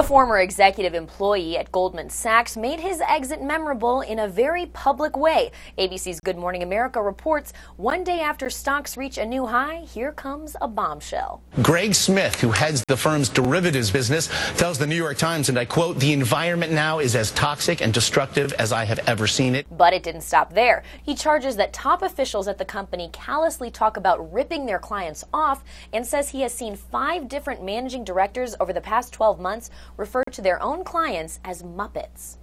former executive employee at Goldman Sachs made his exit memorable in a very public way. ABC's Good Morning America reports one day after stocks reach a new high, here comes a bombshell. Greg Smith, who heads the firm's derivatives business, tells the New York Times, and I quote, "The environment now is as toxic and destructive as I have ever seen it." But it didn't stop there. He charges that top officials at the company callously talk about ripping their clients off and says he has seen 5 different managing directors over the past 12 months refer to their own clients as Muppets.